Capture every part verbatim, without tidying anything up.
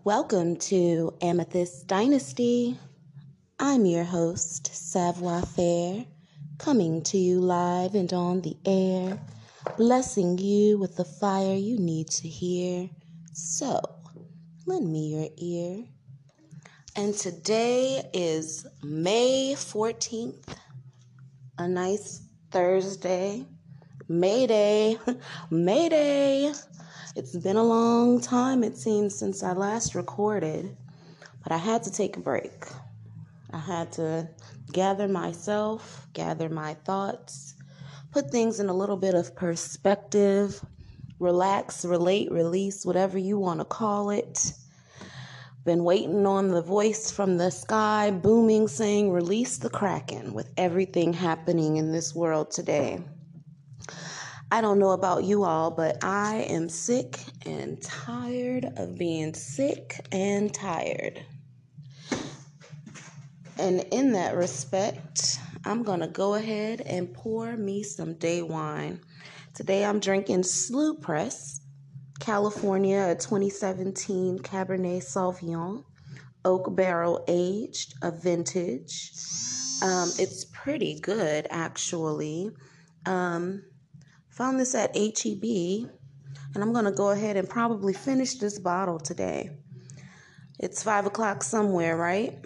Welcome to Amethyst Dynasty. I'm your host, Savoir Faire, coming to you live and on the air, blessing you with the fire you need to hear. So, lend me your ear. And today is May fourteenth, a nice Thursday. May Day, May Day. It's been a long time, it seems, since I last recorded, but I had to take a break. I had to gather myself, gather my thoughts, put things in a little bit of perspective, relax, relate, release, whatever you want to call it. Been waiting on the voice from the sky booming saying, release the Kraken with everything happening in this world today. I don't know about you all, but I am sick and tired of being sick and tired. And in that respect, I'm going to go ahead and pour me some day wine. Today I'm drinking Sloop Press, California, a twenty seventeen Cabernet Sauvignon, oak barrel aged, a vintage. Um, it's pretty good, actually. Um... Found this at H E B, and I'm going to go ahead and probably finish this bottle today. It's five o'clock somewhere, right?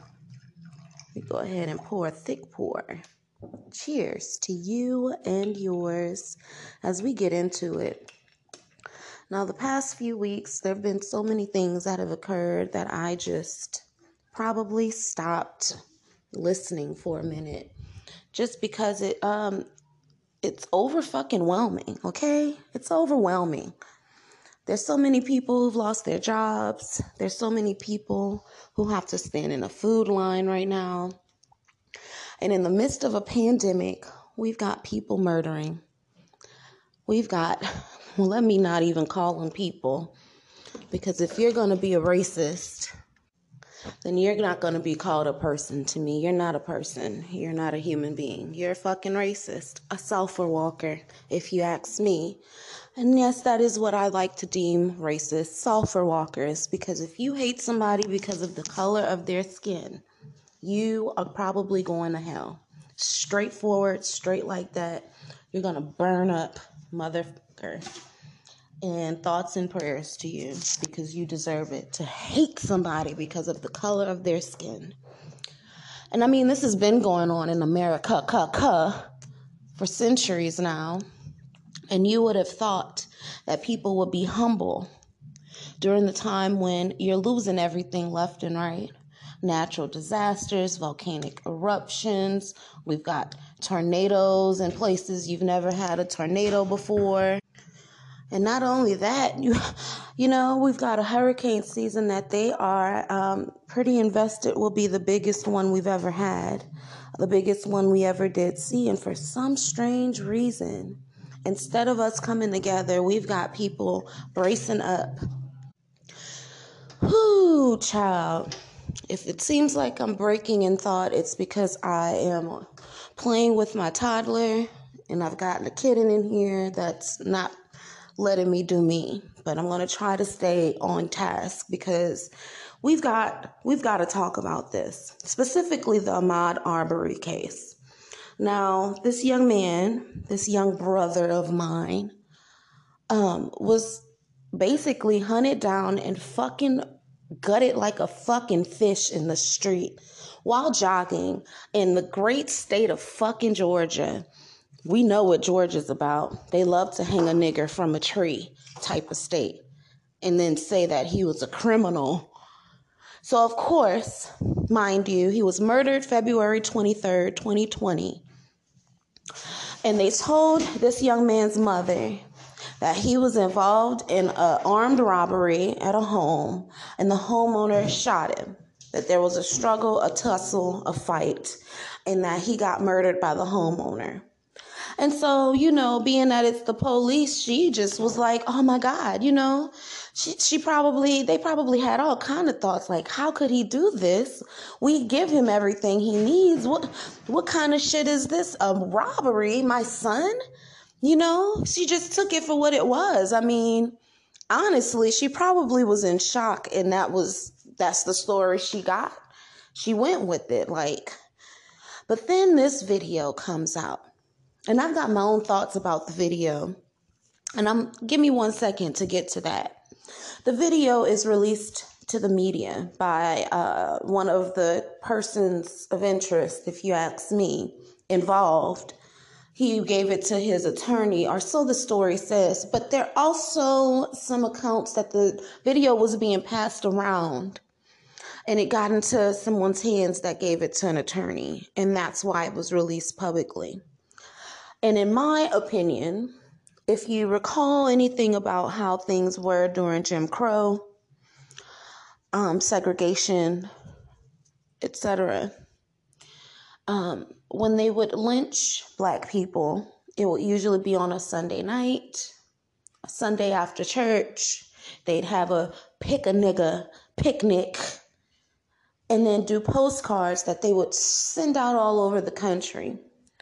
We go ahead and pour a thick pour. Cheers to you and yours as we get into it. Now, the past few weeks, there have been so many things that have occurred that I just probably stopped listening for a minute. Just because it, um... It's over fucking whelming, okay? It's overwhelming. There's so many people who've lost their jobs. There's so many people who have to stand in a food line right now. And in the midst of a pandemic, we've got people murdering. We've got, well, let me not even call them people. Because if you're going to be a racist, then you're not going to be called a person to me. You're not a person. You're not a human being. You're a fucking racist. A sulfur walker, if you ask me. And yes, that is what I like to deem racist, sulfur walkers. Because if you hate somebody because of the color of their skin, you are probably going to hell. Straightforward, straight like that. You're going to burn up, motherfucker. And thoughts and prayers to you because you deserve it to hate somebody because of the color of their skin. And I mean, this has been going on in America ca, ca, for centuries now. And you would have thought that people would be humble during the time when you're losing everything left and right. Natural disasters, volcanic eruptions. We've got tornadoes in places you've never had a tornado before. And not only that, you you know, we've got a hurricane season that they are um, pretty invested will be the biggest one we've ever had, the biggest one we ever did see. And for some strange reason, instead of us coming together, we've got people bracing up. Whoo, child. If it seems like I'm breaking in thought, it's because I am playing with my toddler and I've got a kitten in here that's not letting me do me, but I'm going to try to stay on task because we've got we've got to talk about this, specifically the Ahmaud Arbery case. Now, this young man, this young brother of mine, um, was basically hunted down and fucking gutted like a fucking fish in the street while jogging in the great state of fucking Georgia. We know what Georgia's about. They love to hang a nigger from a tree type of state and then say that he was a criminal. So, of course, mind you, he was murdered February twenty-third, twenty twenty. And they told this young man's mother that he was involved in an armed robbery at a home and the homeowner shot him. That there was a struggle, a tussle, a fight, and that he got murdered by the homeowner. And so, you know, being that it's the police, she just was like, oh, my God, you know, she she probably they probably had all kind of thoughts like, how could he do this? We give him everything he needs. What what kind of shit is this? A robbery, my son? You know, she just took it for what it was. I mean, honestly, she probably was in shock, and that was that's the story she got. She went with it, like. But then this video comes out, and I've got my own thoughts about the video, and I'm give me one second to get to that. The video is released to the media by uh, one of the persons of interest, if you ask me, involved. He gave it to his attorney, or so the story says. But there are also some accounts that the video was being passed around and it got into someone's hands that gave it to an attorney. And that's why it was released publicly. And in my opinion, if you recall anything about how things were during Jim Crow, um, segregation, et cetera, um, when they would lynch black people, it would usually be on a Sunday night, a Sunday after church. They'd have a pick a nigga picnic and then do postcards that they would send out all over the country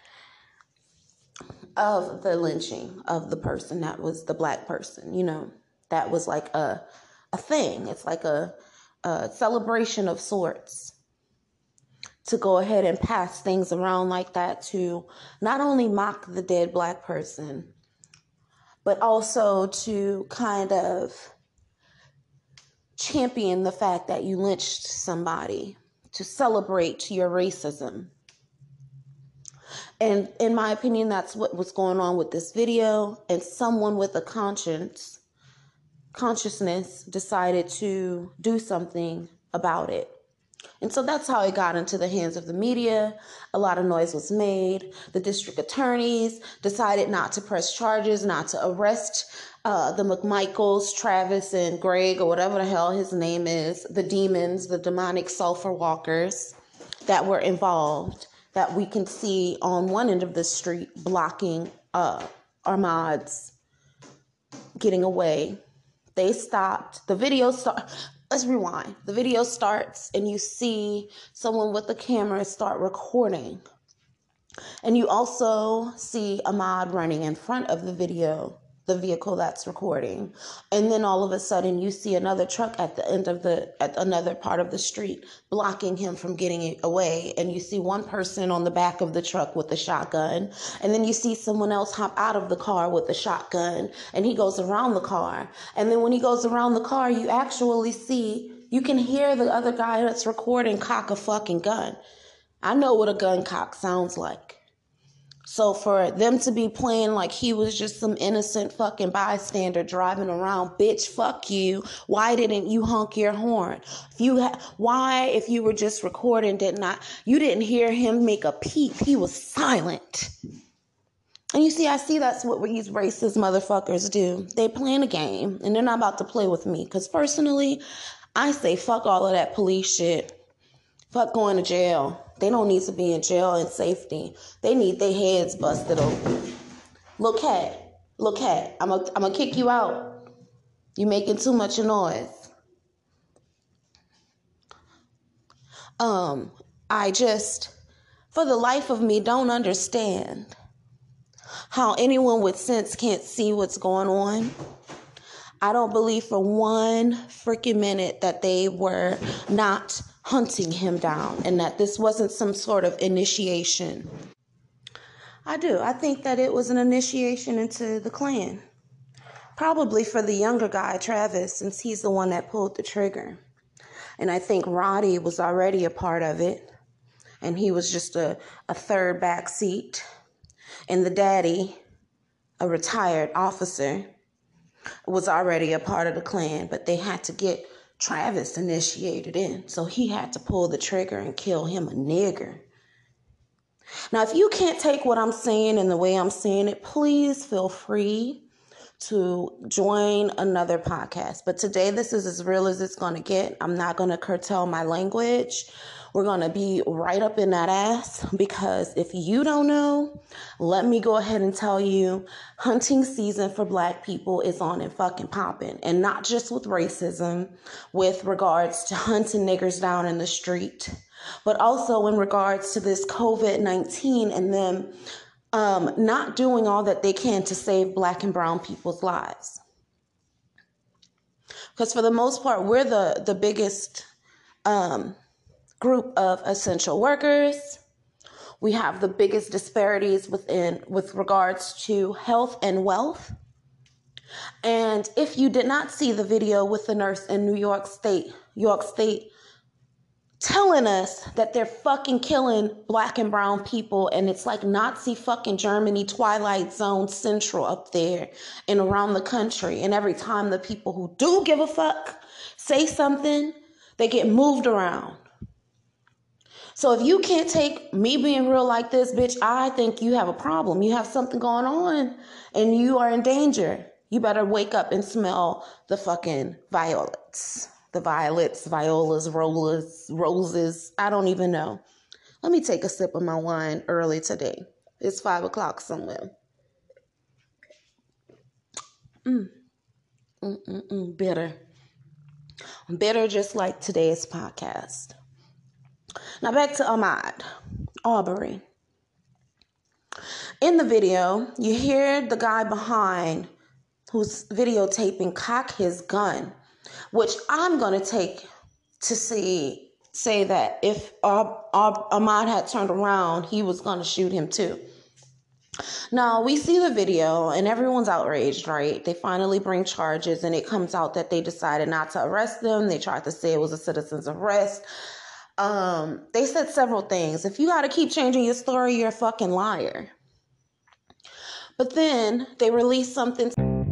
of the lynching of the person that was the black person. You know, that was like a a thing. It's like a, a celebration of sorts to go ahead and pass things around like that to not only mock the dead black person, but also to kind of champion the fact that you lynched somebody, to celebrate your racism. And in my opinion, that's what was going on with this video. And someone with a conscience, consciousness decided to do something about it. And so that's how it got into the hands of the media. A lot of noise was made. The district attorneys decided not to press charges, not to arrest uh, the McMichaels, Travis, and Greg, or whatever the hell his name is, the demons, the demonic sulfur walkers that were involved, that we can see on one end of the street blocking uh, Ahmaud's getting away. They stopped. The video started. Let's rewind. The video starts and you see someone with a camera start recording. And you also see Ahmaud running in front of the video, the vehicle that's recording. And then all of a sudden you see another truck at the end of the, at another part of the street, blocking him from getting away. And you see one person on the back of the truck with a shotgun. And then you see someone else hop out of the car with a shotgun, and he goes around the car. And then when he goes around the car, you actually see, you can hear the other guy that's recording cock a fucking gun. I know what a gun cock sounds like. So for them to be playing like he was just some innocent fucking bystander driving around, bitch, fuck you. Why didn't you honk your horn? If you ha- why, if you were just recording, did not, you didn't hear him make a peep. He was silent. And you see, I see that's what these racist motherfuckers do. They playing a game, and they're not about to play with me. Because personally, I say fuck all of that police shit. Fuck going to jail. They don't need to be in jail in safety. They need their heads busted open. Look at, look at, I'm going I'm to kick you out. You making too much noise. Um, I just, for the life of me, don't understand how anyone with sense can't see what's going on. I don't believe for one freaking minute that they were not hunting him down and that this wasn't some sort of initiation. I do. I think that it was an initiation into the Klan. Probably for the younger guy, Travis, since he's the one that pulled the trigger. And I think Roddy was already a part of it. And he was just a, a third back seat. And the daddy, a retired officer, was already a part of the Klan. But they had to get Travis initiated in. So he had to pull the trigger and kill him a nigger. Now, if you can't take what I'm saying and the way I'm saying it, please feel free to join another podcast. But today, this is as real as it's going to get. I'm not going to curtail my language. We're going to be right up in that ass, because if you don't know, let me go ahead and tell you, hunting season for black people is on and fucking popping. And not just with racism, with regards to hunting niggers down in the street, but also in regards to this covid nineteen and them um, not doing all that they can to save black and brown people's lives. Because for the most part, we're the, the biggest um, group of essential workers. We have the biggest disparities within with regards to health and wealth. And if you did not see the video with the nurse in New York State, York State, telling us that they're fucking killing black and brown people, and it's like Nazi fucking Germany, Twilight Zone Central up there and around the country. And every time the people who do give a fuck say something, they get moved around. So if you can't take me being real like this, bitch, I think you have a problem. You have something going on and you are in danger. You better wake up and smell the fucking violets. The violets, violas, rollers, roses. I don't even know. Let me take a sip of my wine early today. It's five o'clock somewhere. Mm. Mm-mm-mm. Bitter. Bitter just like today's podcast. Now back to Ahmaud Arbery. In the video, you hear the guy behind who's videotaping cock his gun, which I'm going to take to see, say that if uh, uh, Ahmaud had turned around, he was going to shoot him too. Now, we see the video and everyone's outraged, right? They finally bring charges and it comes out that they decided not to arrest them. They tried to say it was a citizen's arrest. Um, they said several things. If you got to keep changing your story, you're a fucking liar. But then they released something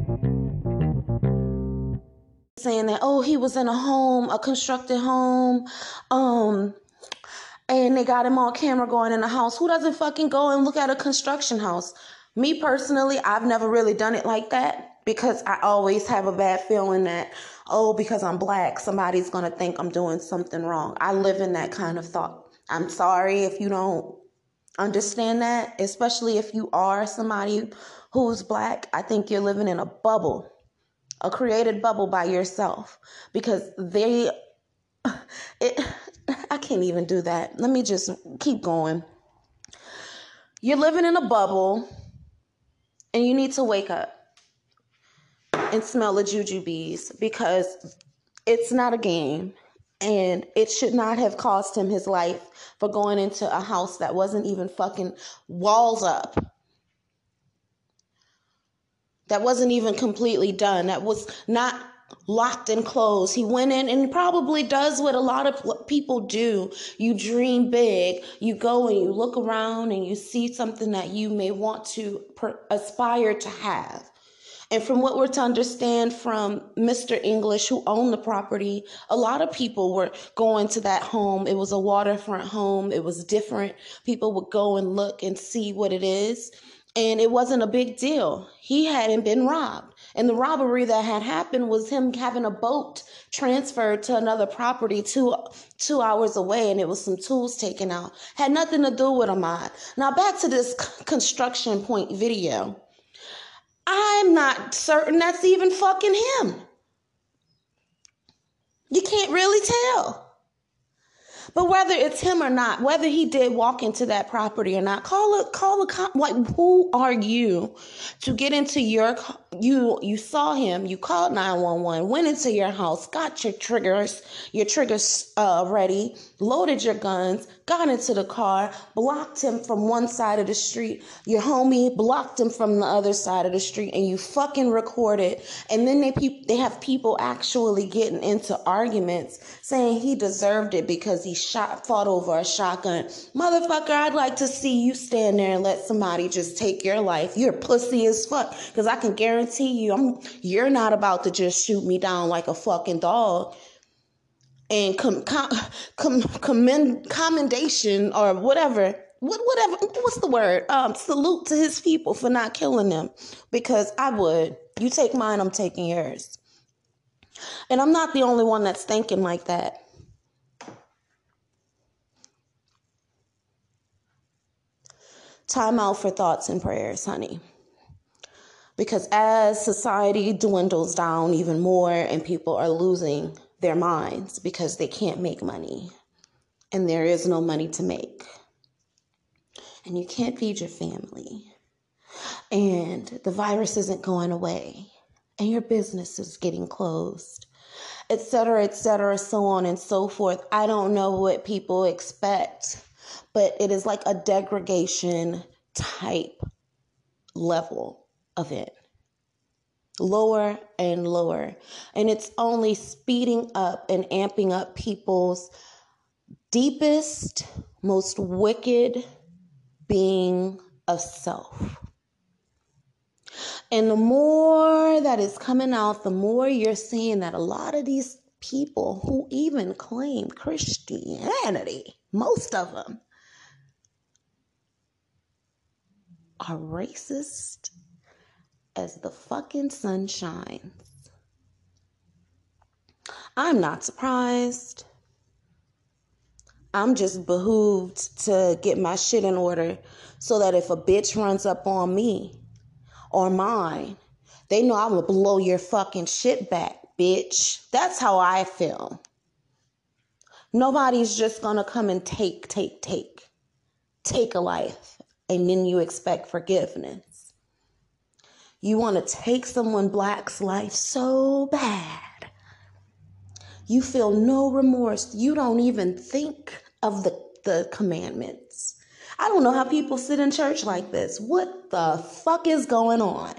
saying that, oh, he was in a home, a constructed home, um, and they got him on camera going in the house. Who doesn't fucking go and look at a construction house? Me personally, I've never really done it like that because I always have a bad feeling that, oh, because I'm black, somebody's going to think I'm doing something wrong. I live in that kind of thought. I'm sorry if you don't understand that, especially if you are somebody who's black. I think you're living in a bubble, a created bubble by yourself, because they, it, I can't even do that. Let me just keep going. You're living in a bubble and you need to wake up and smell the jujubes, because it's not a game and it should not have cost him his life for going into a house that wasn't even fucking walls up. That wasn't even completely done. That was not locked and closed. He went in and probably does what a lot of people do. You dream big. You go and you look around and you see something that you may want to per- aspire to have. And from what we're to understand from Mister English, who owned the property, a lot of people were going to that home. It was a waterfront home. It was different. People would go and look and see what it is. And it wasn't a big deal. He hadn't been robbed. And the robbery that had happened was him having a boat transferred to another property two, two hours away. And it was some tools taken out. Had nothing to do with Ahmaud. Now back to this construction point video. I'm not certain that's even fucking him. You can't really tell. But whether it's him or not, whether he did walk into that property or not, call it, call a, like, who are you to get into your, you, you saw him, you called nine one one, went into your house, got your triggers, your triggers uh, ready, loaded your guns, got into the car, blocked him from one side of the street, your homie blocked him from the other side of the street, and you fucking recorded. And then they pe- they have people actually getting into arguments saying he deserved it because he shot, fought over a shotgun. Motherfucker, I'd like to see you stand there and let somebody just take your life. You're pussy as fuck, because I can guarantee you, I'm, you're not about to just shoot me down like a fucking dog. And com, com, com, commend, commendation or whatever, what, whatever, what's the word? Um, salute to his people for not killing him, because I would. You take mine, I'm taking yours. And I'm not the only one that's thinking like that. Time out for thoughts and prayers, honey. Because as society dwindles down even more and people are losing their minds because they can't make money and there is no money to make and you can't feed your family and the virus isn't going away and your business is getting closed et cetera, et cetera, so on and so forth. I don't know what people expect, but it is like a degradation type level of it. Lower and lower. And it's only speeding up and amping up people's deepest, most wicked being of self. And the more that is coming out, the more you're seeing that a lot of these people who even claim Christianity, most of them, are racist as the fucking sun shines. I'm not surprised. I'm just behooved to get my shit in order so that if a bitch runs up on me or mine, they know I'm gonna blow your fucking shit back, bitch. That's how I feel. Nobody's just gonna come and take, take, take, take a life, and then you expect forgiveness. You want to take someone black's life so bad. You feel no remorse. You don't even think of the, the commandments. I don't know how people sit in church like this. What the fuck is going on?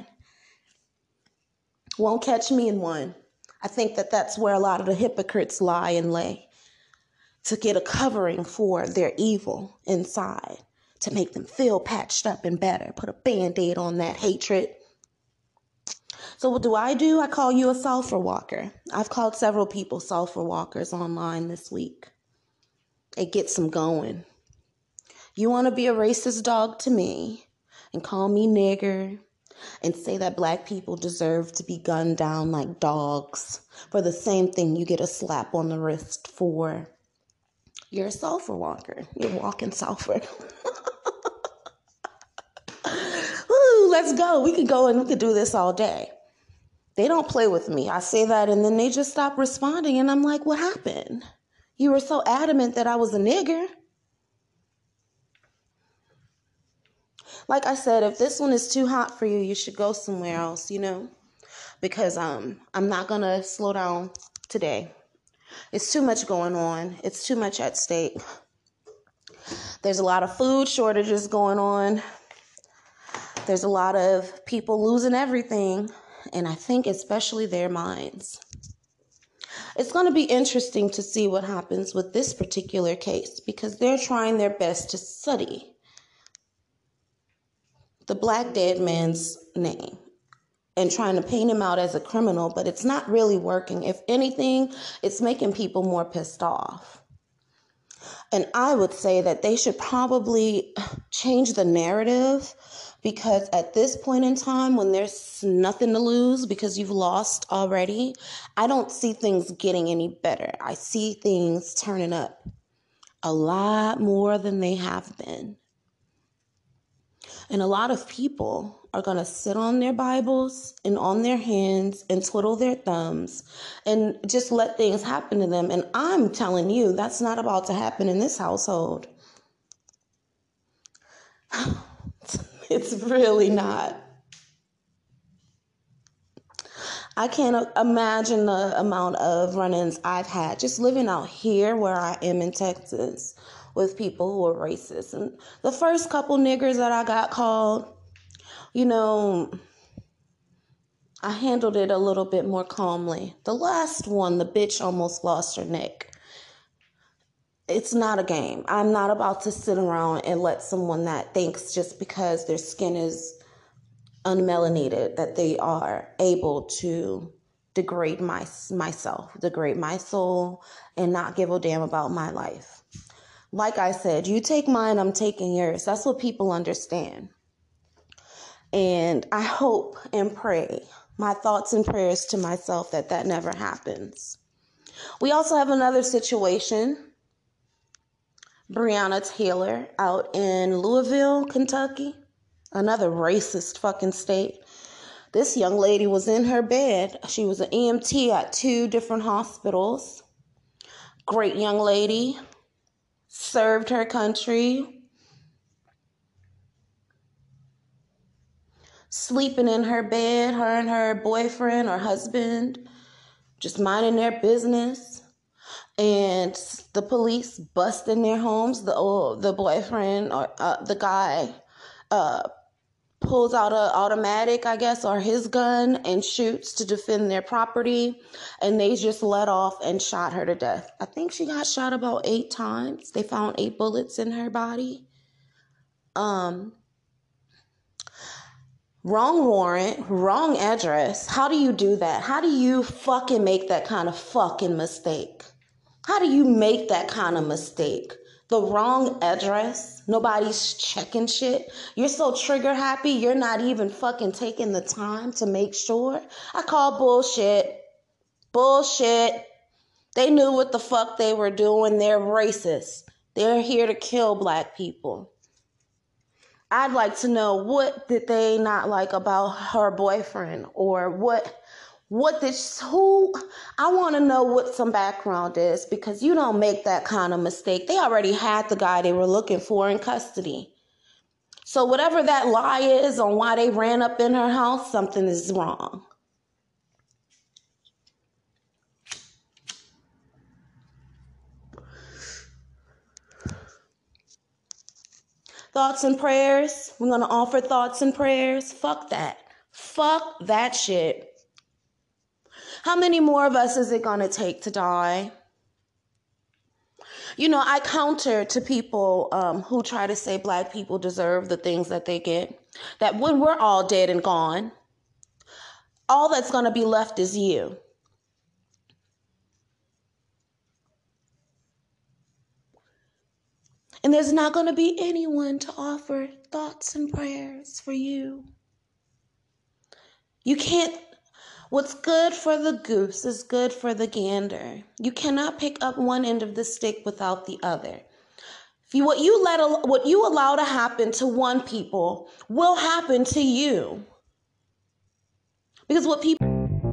Won't catch me in one. I think that that's where a lot of the hypocrites lie and lay, to get a covering for their evil inside, to make them feel patched up and better, put a band-aid on that hatred. So what do I do? I call you a sulfur walker. I've called several people sulfur walkers online this week. It gets them going. You want to be a racist dog to me and call me nigger and say that black people deserve to be gunned down like dogs for the same thing you get a slap on the wrist for. You're a sulfur walker. You're walking sulfur. Woo, let's go. We could go and we could do this all day. They don't play with me. I say that and then they just stop responding. And I'm like, what happened? You were so adamant that I was a nigger. Like I said, if this one is too hot for you, you should go somewhere else, you know, because um, I'm not going to slow down today. It's too much going on. It's too much at stake. There's a lot of food shortages going on. There's a lot of people losing everything. And I think especially their minds. It's going to be interesting to see what happens with this particular case because they're trying their best to study the black dead man's name and trying to paint him out as a criminal, but it's not really working. If anything, it's making people more pissed off. And I would say that they should probably change the narrative, because at this point in time, when there's nothing to lose because you've lost already, I don't see things getting any better. I see things turning up a lot more than they have been. And a lot of people are going to sit on their Bibles and on their hands and twiddle their thumbs and just let things happen to them. And I'm telling you, that's not about to happen in this household. It's really not. I can't imagine the amount of run-ins I've had just living out here where I am in Texas with people who are racist. And the first couple niggers that I got called, you know, I handled it a little bit more calmly. The last one, the bitch almost lost her neck. It's not a game. I'm not about to sit around and let someone that thinks just because their skin is unmelanated that they are able to degrade my myself, degrade my soul, and not give a damn about my life. Like I said, you take mine, I'm taking yours. That's what people understand. And I hope and pray, my thoughts and prayers to myself, that that never happens. We also have another situation. Breonna Taylor out in Louisville, Kentucky, another racist fucking state. This young lady was in her bed. She was an E M T at two different hospitals. Great young lady, served her country, sleeping in her bed, her and her boyfriend or husband, just minding their business, and the police bust in their homes. The old, the boyfriend or uh, the guy uh, pulls out an automatic, I guess, or his gun and shoots to defend their property, and they just let off and shot her to death. I think she got shot about eight times. They found eight bullets in her body. Um, wrong warrant, wrong address. How do you do that? How do you fucking make that kind of fucking mistake? How do you make that kind of mistake? The wrong address. Nobody's checking shit. You're so trigger happy, you're not even fucking taking the time to make sure. I call bullshit. Bullshit. They knew what the fuck they were doing. They're racist. They're here to kill black people. I'd like to know, what did they not like about her boyfriend? Or what... What this, who, I want to know what some background is, because you don't make that kind of mistake. They already had the guy they were looking for in custody. So whatever that lie is on why they ran up in her house, something is wrong. Thoughts and prayers. We're going to offer thoughts and prayers. Fuck that. Fuck that shit. How many more of us is it going to take to die? You know, I counter to people um, who try to say black people deserve the things that they get. That when we're all dead and gone, all that's going to be left is you. And there's not going to be anyone to offer thoughts and prayers for you. You can't. What's good for the goose is good for the gander. You cannot pick up one end of the stick without the other. If you, what you let, what you allow to happen to one people will happen to you. Because what people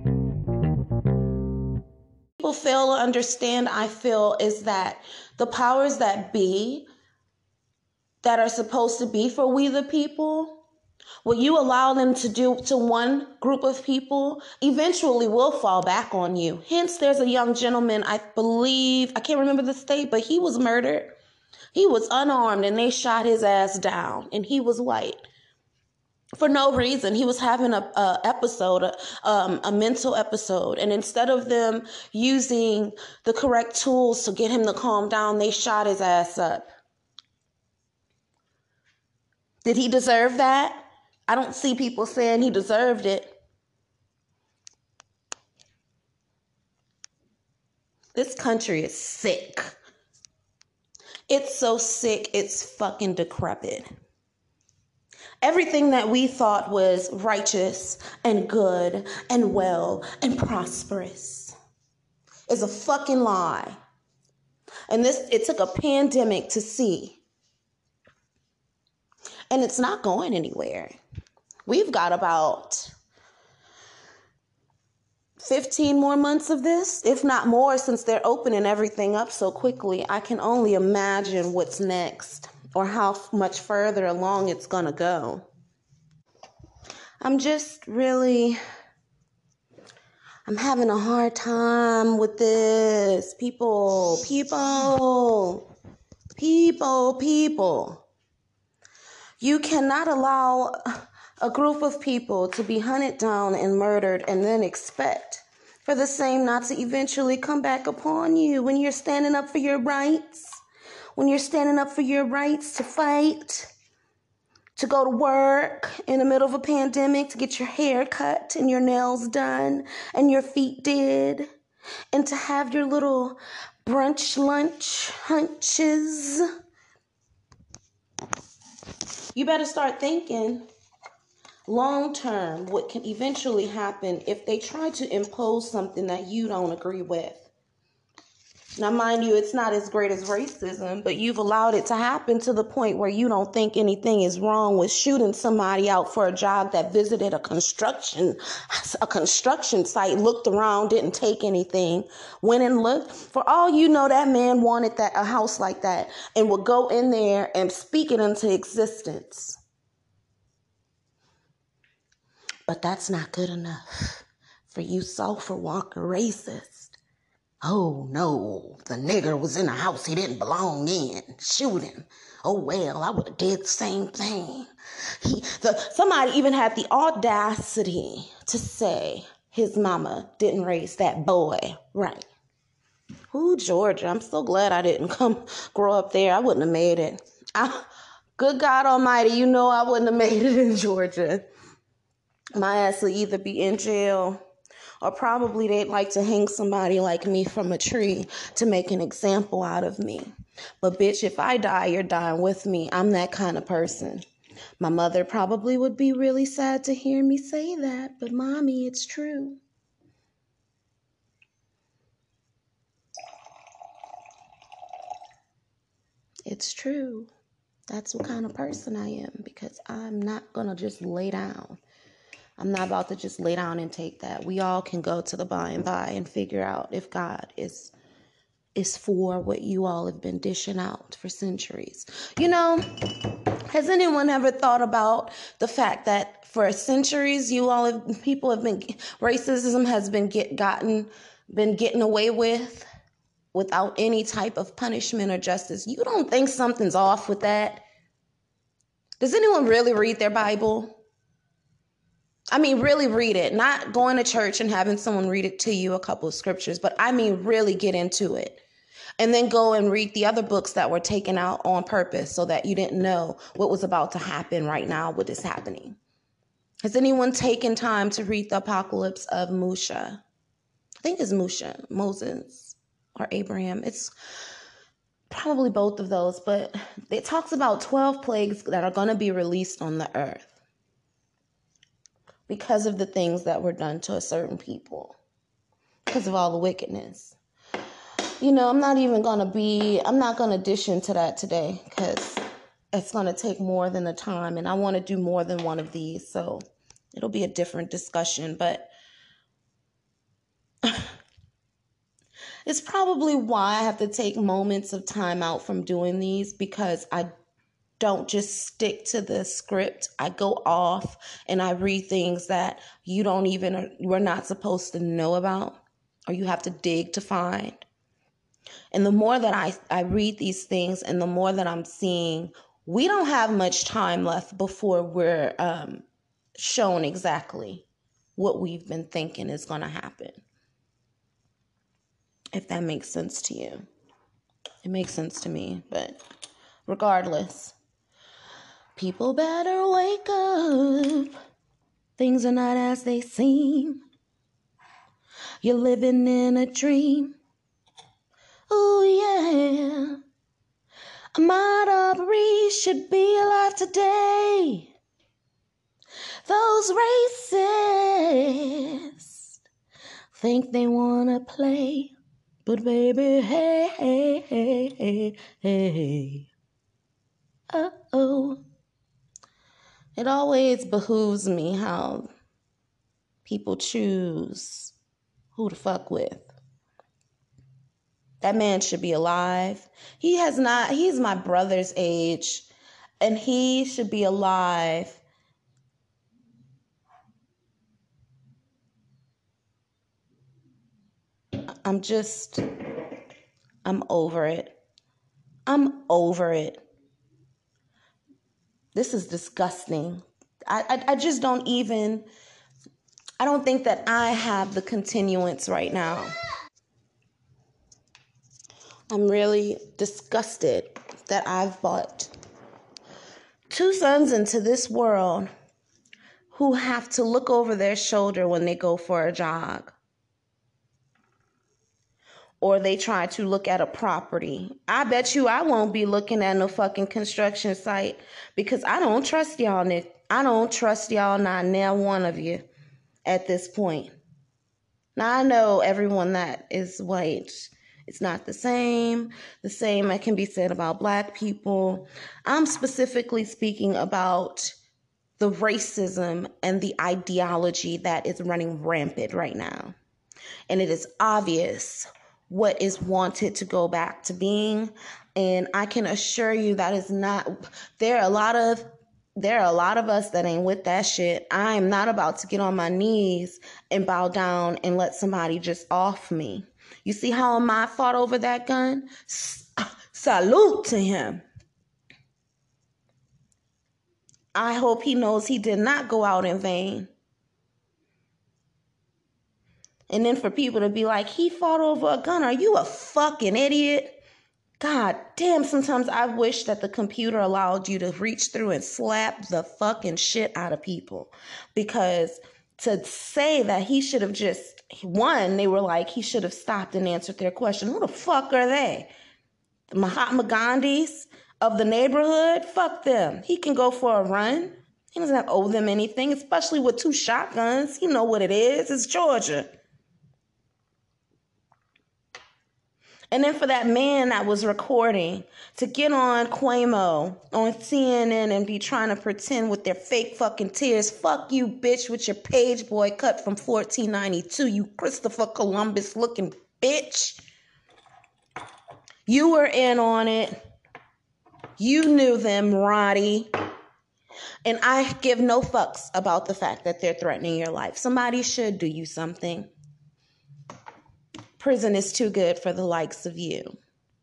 people fail to understand, I feel, is that the powers that be, that are supposed to be for we the people, what you allow them to do to one group of people eventually will fall back on you. Hence, there's a young gentleman, I believe, I can't remember the state, but he was murdered. He was unarmed and they shot his ass down, and he was white. For no reason. He was having a, a episode, a, um, a mental episode. And instead of them using the correct tools to get him to calm down, they shot his ass up. Did he deserve that? I don't see people saying he deserved it. This country is sick. It's so sick, it's fucking decrepit. Everything that we thought was righteous and good and well and prosperous is a fucking lie. And this, it took a pandemic to see. And it's not going anywhere. We've got about fifteen more months of this, if not more, since they're opening everything up so quickly. I can only imagine what's next or how much further along it's going to go. I'm just really, I'm having a hard time with this. People, people, people, people. You cannot allow a group of people to be hunted down and murdered and then expect for the same not to eventually come back upon you when you're standing up for your rights, when you're standing up for your rights to fight, to go to work in the middle of a pandemic, to get your hair cut and your nails done and your feet did, and to have your little brunch lunch hunches. You better start thinking long term what can eventually happen if they try to impose something that you don't agree with. Now, mind you, it's not as great as racism, but you've allowed it to happen to the point where you don't think anything is wrong with shooting somebody out for a job that visited a construction, a construction site, looked around, didn't take anything, went and looked. For all you know, that man wanted that a house like that and would go in there and speak it into existence. But that's not good enough For you sulfur walker racist. Oh no, the nigger was in a house he didn't belong in. Shoot him. Oh well, I would have did the same thing. He, the, somebody even had the audacity to say his mama didn't raise that boy right. Ooh, Georgia, I'm so glad I didn't come grow up there. I wouldn't have made it. I, good God Almighty, you know I wouldn't have made it in Georgia. My ass would either be in jail or probably they'd like to hang somebody like me from a tree to make an example out of me. But bitch, if I die, you're dying with me. I'm that kind of person. My mother probably would be really sad to hear me say that, but mommy, it's true. It's true. That's what kind of person I am, because I'm not going to just lay down. I'm not about to just lay down and take that. We all can go to the by and by and figure out if God is is for what you all have been dishing out for centuries. You know, has anyone ever thought about the fact that for centuries you all have, people have been, racism has been get gotten, been getting away with without any type of punishment or justice? You don't think something's off with that? Does anyone really read their Bible? I mean, really read it, not going to church and having someone read it to you, a couple of scriptures, but I mean, really get into it. And then go and read the other books that were taken out on purpose so that you didn't know what was about to happen right now, what is happening. Has anyone taken time to read the Apocalypse of Musha? I think it's Musha, Moses or Abraham. It's probably both of those, but it talks about twelve plagues that are going to be released on the earth because of the things that were done to a certain people, because of all the wickedness. You know, I'm not even going to be, I'm not going to dish into that today because it's going to take more than the time, and I want to do more than one of these, so it'll be a different discussion, but it's probably why I have to take moments of time out from doing these, because I don't just stick to the script. I go off and I read things that you don't even, we're not supposed to know about, or you have to dig to find. And the more that I, I read these things and the more that I'm seeing, we don't have much time left before we're um, shown exactly what we've been thinking is going to happen. If that makes sense to you. It makes sense to me, but regardless, people better wake up. Things are not as they seem. You're living in a dream. Oh yeah. Ahmaud Arbery should be alive today. Those racists think they wanna play, but baby, hey, hey, hey, hey, hey. Uh-oh. It always behooves me how people choose who to fuck with. That man should be alive. He has not, he's my brother's age, and he should be alive. I'm just, I'm over it. I'm over it. This is disgusting. I, I, I just don't even, I don't think that I have the continuance right now. I'm really disgusted that I've brought two sons into this world who have to look over their shoulder when they go for a jog. Or they try to look at a property. I bet you I won't be looking at no fucking construction site because I don't trust y'all, Nick. I don't trust y'all, not now one of you at this point. Now I know everyone that is white, it's not the same. The same that can be said about black people. I'm specifically speaking about the racism and the ideology that is running rampant right now. And it is obvious what is wanted to go back to being. And I can assure you that is not, there are a lot of There are a lot of us that ain't with that shit. I am not about to get on my knees and bow down and let somebody just off me. You see how Ahmaud fought over that gun? S- salute to him. I hope he knows he did not go out in vain. And then for people to be like, he fought over a gun. Are you a fucking idiot? God damn, sometimes I wish that the computer allowed you to reach through and slap the fucking shit out of people. Because to say that he should have just, one, they were like, he should have stopped and answered their question. Who the fuck are they? The Mahatma Gandhis of the neighborhood? Fuck them. He can go for a run. He doesn't have to owe them anything, especially with two shotguns. You know what it is. It's Georgia. And then for that man that was recording to get on Cuomo on C N N and be trying to pretend with their fake fucking tears, fuck you, bitch, with your page boy cut from fourteen ninety-two, you Christopher Columbus looking bitch. You were in on it. You knew them, Roddy. And I give no fucks about the fact that they're threatening your life. Somebody should do you something. Prison is too good for the likes of you.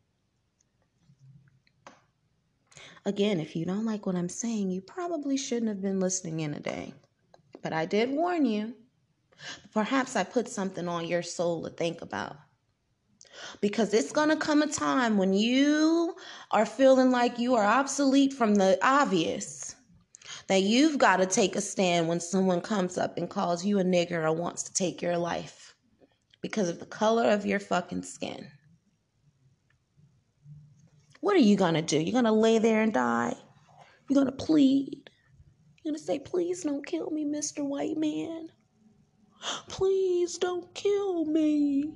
Again, if you don't like what I'm saying, you probably shouldn't have been listening in today. But I did warn you. Perhaps I put something on your soul to think about. Because it's going to come a time when you are feeling like you are obsolete from the obvious. That you've got to take a stand when someone comes up and calls you a nigger or wants to take your life. Because of the color of your fucking skin. What are you going to do? You're going to lay there and die? You're going to plead? You're going to say, please don't kill me, Mister White Man. Please don't kill me.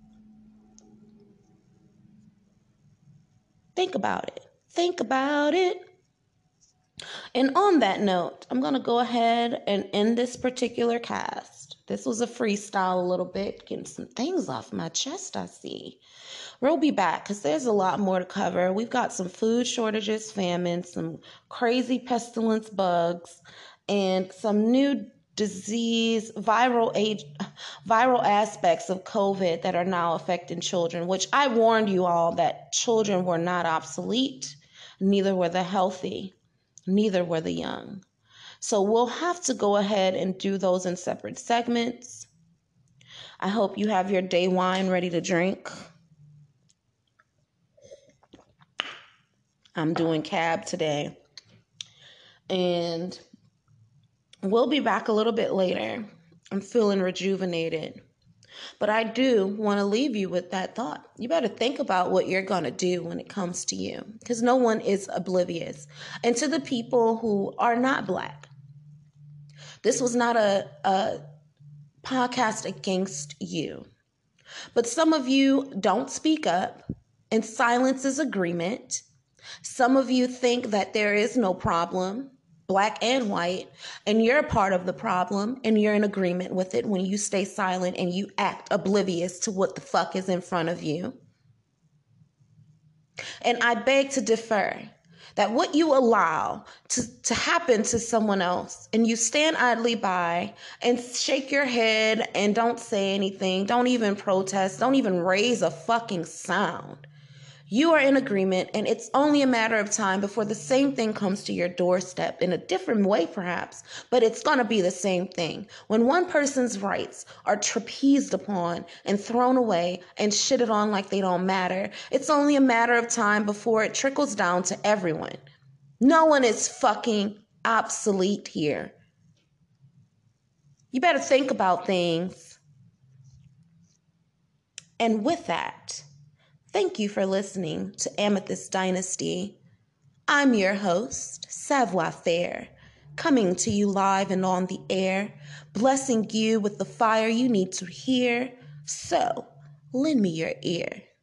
Think about it. Think about it. And on that note, I'm going to go ahead and end this particular cast. This was a freestyle a little bit, getting some things off my chest, I see. We'll be back because there's a lot more to cover. We've got some food shortages, famine, some crazy pestilence bugs, and some new disease, viral age, viral aspects of COVID that are now affecting children, which I warned you all that children were not obsolete, neither were the healthy, neither were the young. So we'll have to go ahead and do those in separate segments. I hope you have your day wine ready to drink. I'm doing cab today. And we'll be back a little bit later. I'm feeling rejuvenated. But I do want to leave you with that thought. You better think about what you're going to do when it comes to you. Because no one is oblivious. And to the people who are not Black, this was not a, a podcast against you. But some of you don't speak up, and silence is agreement. Some of you think that there is no problem, Black and white, and you're a part of the problem, and you're in agreement with it when you stay silent and you act oblivious to what the fuck is in front of you. And I beg to differ. That what you allow to, to happen to someone else and you stand idly by and shake your head and don't say anything, don't even protest, don't even raise a fucking sound. You are in agreement, and it's only a matter of time before the same thing comes to your doorstep in a different way, perhaps, but it's going to be the same thing. When one person's rights are trapezed upon and thrown away and shitted on like they don't matter, it's only a matter of time before it trickles down to everyone. No one is fucking obsolete here. You better think about things. And with that, thank you for listening to Amethyst Dynasty. I'm your host, Savoir Faire, coming to you live and on the air, blessing you with the fire you need to hear. So, lend me your ear.